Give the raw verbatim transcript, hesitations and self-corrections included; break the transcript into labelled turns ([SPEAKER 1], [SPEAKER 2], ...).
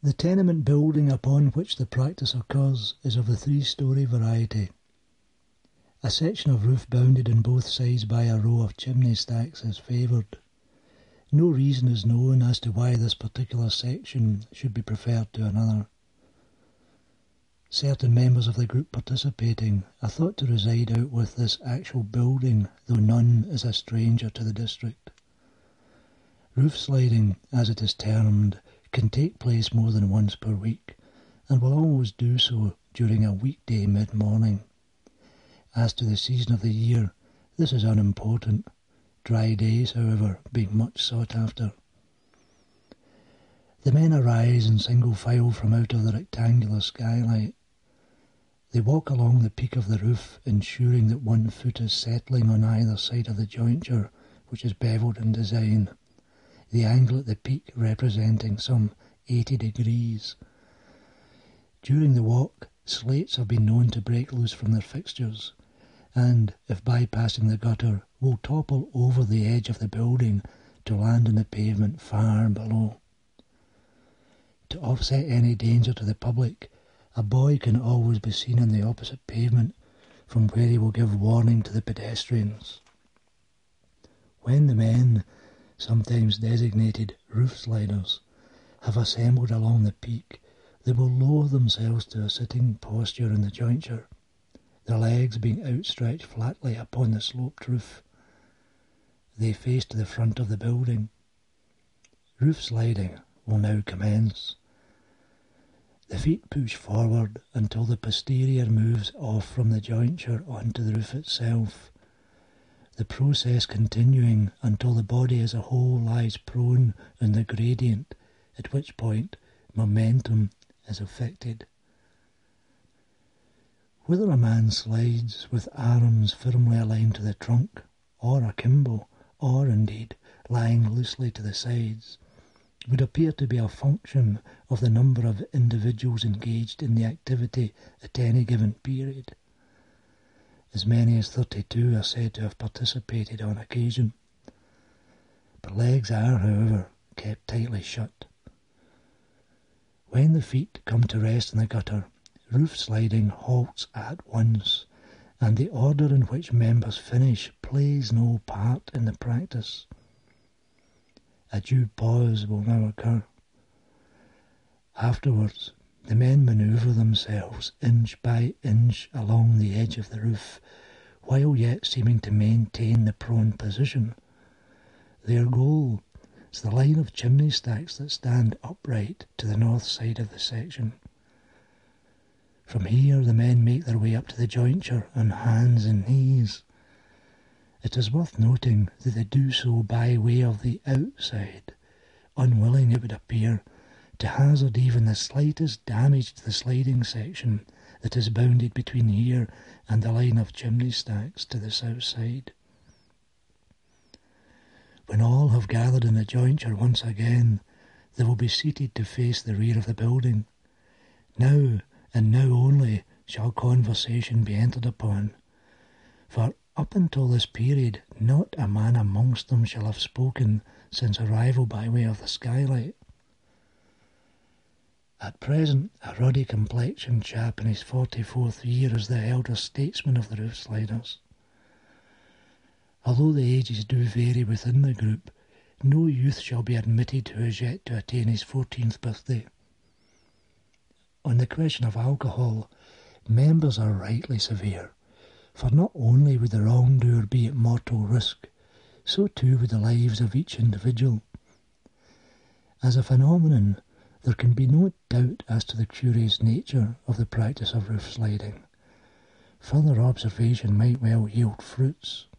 [SPEAKER 1] The tenement building upon which the practice occurs is of the three-storey variety. A section of roof bounded on both sides by a row of chimney stacks is favoured. No reason is known as to why this particular section should be preferred to another. Certain members of the group participating are thought to reside out with this actual building, though none is a stranger to the district. Roof sliding, as it is termed, can take place more than once per week, and will always do so during a weekday mid-morning. As to the season of the year, this is unimportant, dry days, however, being much sought after. The men arise in single file from out of the rectangular skylight. They walk along the peak of the roof, ensuring that one foot is settling on either side of the jointure, which is bevelled in design, the angle at the peak representing some eighty degrees. During the walk, slates have been known to break loose from their fixtures, and, if bypassing the gutter, will topple over the edge of the building to land on the pavement far below. To offset any danger to the public, a boy can always be seen on the opposite pavement, from where he will give warning to the pedestrians. When the men, sometimes designated roof sliders, have assembled along the peak, they will lower themselves to a sitting posture in the jointure, their legs being outstretched flatly upon the sloped roof. They face to the front of the building. Roof sliding will now commence. The feet push forward until the posterior moves off from the jointure onto the roof itself, the process continuing until the body as a whole lies prone in the gradient, at which point momentum is affected. Whether a man slides with arms firmly aligned to the trunk, or akimbo, or indeed lying loosely to the sides, would appear to be a function of the number of individuals engaged in the activity at any given period. As many as thirty-two are said to have participated on occasion, but legs are, however, kept tightly shut. When the feet come to rest in the gutter, roof sliding halts at once, and the order in which members finish plays no part in the practice. A due pause will now occur. Afterwards, the men manoeuvre themselves inch by inch along the edge of the roof, while yet seeming to maintain the prone position. Their goal is the line of chimney stacks that stand upright to the north side of the section. From here the men make their way up to the jointure on hands and knees. It is worth noting that they do so by way of the outside, unwilling, it would appear, to hazard even the slightest damage to the sliding section that is bounded between here and the line of chimney stacks to the south side. When all have gathered in the jointure once again, they will be seated to face the rear of the building. Now, and now only, shall conversation be entered upon, for up until this period not a man amongst them shall have spoken since arrival by way of the skylight. At present, a ruddy-complexioned chap in his forty-fourth year is the elder statesman of the roof sliders. Although the ages do vary within the group, no youth shall be admitted who is yet to attain his fourteenth birthday. On the question of alcohol, members are rightly severe, for not only would the wrongdoer be at mortal risk, so too would the lives of each individual. As a phenomenon, there can be no doubt as to the curious nature of the practice of roof sliding. Further observation might well yield fruits.